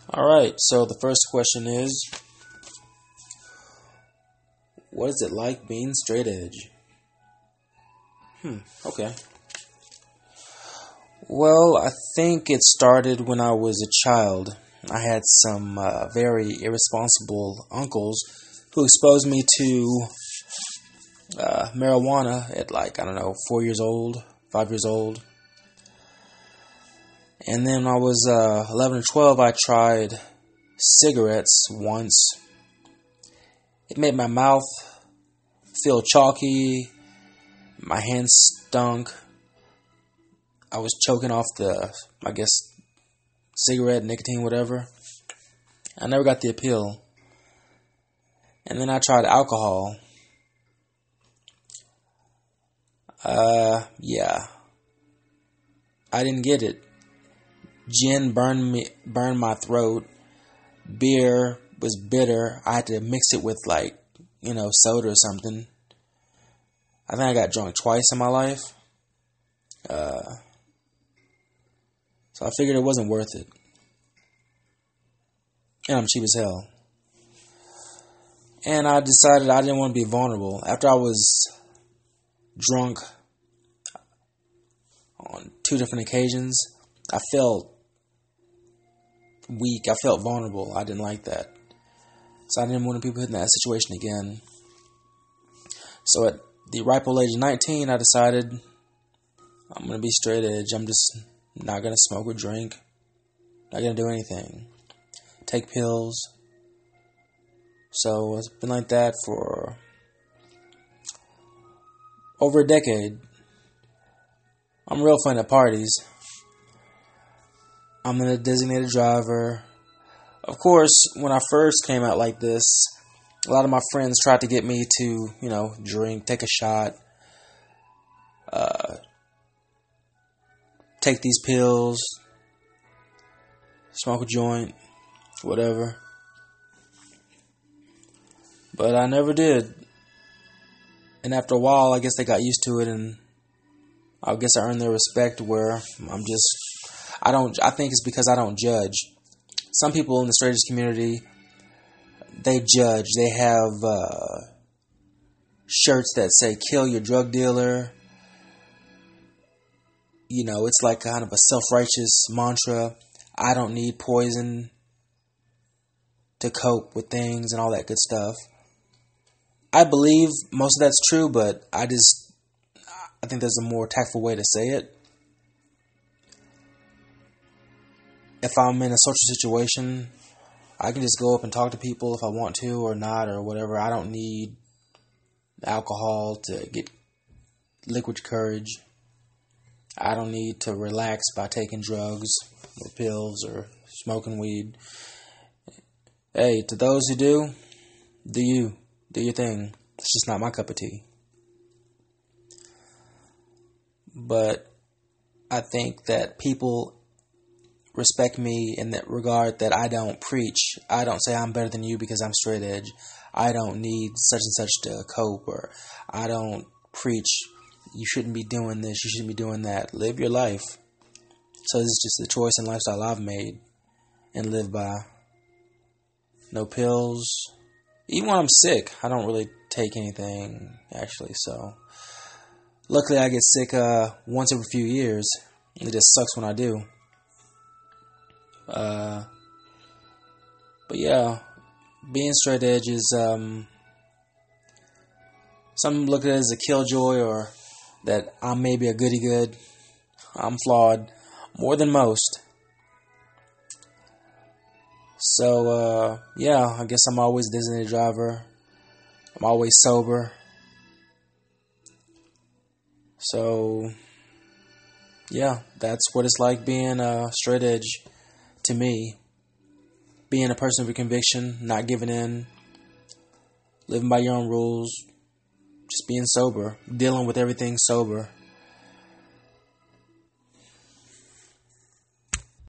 All right, so the first question is, what is it like being straight edge? Okay. Well, I think it started when I was a child. I had some very irresponsible uncles who exposed me to marijuana at 4 years old, 5 years old. And then when I was 11 or 12, I tried cigarettes once. It made my mouth feel chalky, my hands stunk. I was choking off cigarette, nicotine, whatever. I never got the appeal. And then I tried alcohol. Yeah. I didn't get it. Gin burned my throat. Beer was bitter. I had to mix it with soda or something. I think I got drunk twice in my life. So I figured it wasn't worth it. And I'm cheap as hell. And I decided I didn't want to be vulnerable. After I was drunk on 2 different occasions, I felt weak. I felt vulnerable. I didn't like that. So I didn't want people in that situation again. So at the ripe old age of 19, I decided I'm going to be straight edge. I'm just not going to smoke or drink. Not going to do anything. Take pills. So it's been like that for over a decade. I'm real fun at parties. I'm a designated driver. Of course, when I first came out like this, a lot of my friends tried to get me to, drink, take a shot, take these pills, smoke a joint, whatever. But I never did. And after a while, I guess they got used to it, and I guess I earned their respect where I think it's because I don't judge. Some people in the straight edge community, they judge. They have shirts that say, kill your drug dealer. It's like kind of a self-righteous mantra. I don't need poison to cope with things and all that good stuff. I believe most of that's true, but I think there's a more tactful way to say it. If I'm in a social situation, I can just go up and talk to people if I want to or not or whatever. I don't need alcohol to get liquid courage. I don't need to relax by taking drugs or pills or smoking weed. Hey, to those who do you. Do your thing. It's just not my cup of tea. But I think that people respect me in that regard that I don't preach. I don't say I'm better than you because I'm straight edge. I don't need such and such to cope, or I don't preach you shouldn't be doing this, you shouldn't be doing that. Live your life. So this is just the choice and lifestyle I've made and live by. No pills. Even when I'm sick, I don't really take anything, actually. So luckily I get sick once every few years. It just sucks when I do. But yeah, being straight edge is some look at it as a killjoy, or that I'm maybe a goody good. I'm flawed more than most. So yeah, I guess I'm always a designated driver. I'm always sober. So yeah, that's what it's like being straight edge to me. Being a person with conviction, not giving in, living by your own rules, just being sober, dealing with everything sober.